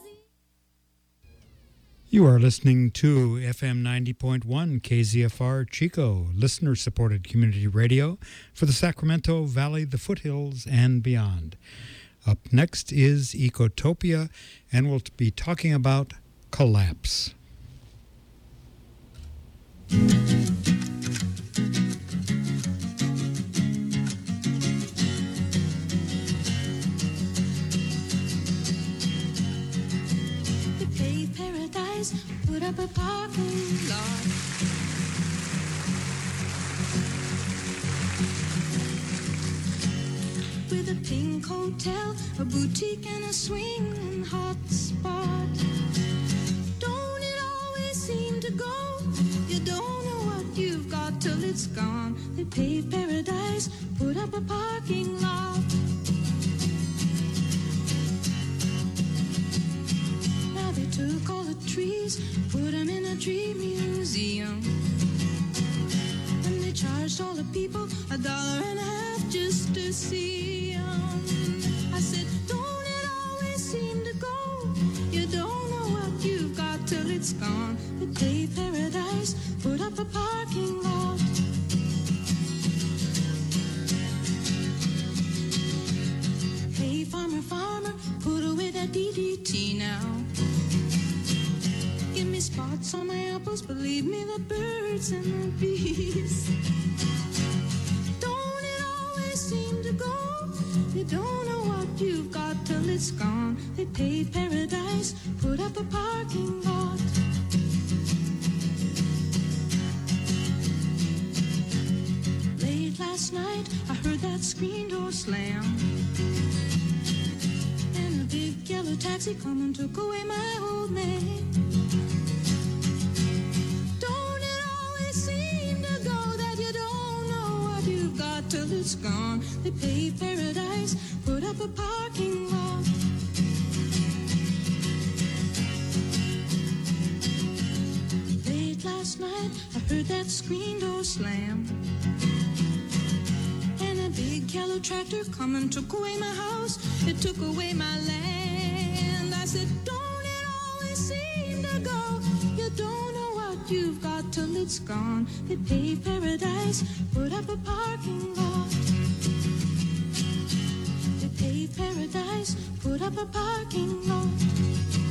Speaker 10: You are listening to FM 90.1 KZFR Chico, listener-supported community radio for the Sacramento Valley, the foothills, and beyond. Up next is Ecotopia, and we'll be talking about collapse.
Speaker 9: We paved paradise, put up a parking lot. With a pink hotel, a boutique, and a swinging hot spot. Don't it always seem to go? You don't know what you've got till it's gone. They paved paradise, put up a parking lot. Now they took all the trees, put them in a tree museum. And they charged all the people $1.50 just to see 'em. I said, don't it always seem to go? You don't know what you've got till it's gone. They paved paradise, put up a parking lot. Hey, farmer, farmer, put away that DDT now. Give me spots on my apples, believe me, the birds and the bees. Don't it always seem to go? You don't know what you've got till it's gone. They paved paradise, put up a parking lot. Late last night, I heard that screen door slam, and a big yellow taxi come and took away my old man. Don't it always seem to go that you don't know what you've got till it's gone? They paved paradise, put up a parking lot. Late last night, I heard that screen door slam, and a big yellow tractor come and took away my house. It took away my land. I said, don't it always seem to go? You don't know what you've got till it's gone. They paved paradise, put up a parking lot. They paved paradise, put up a parking lot.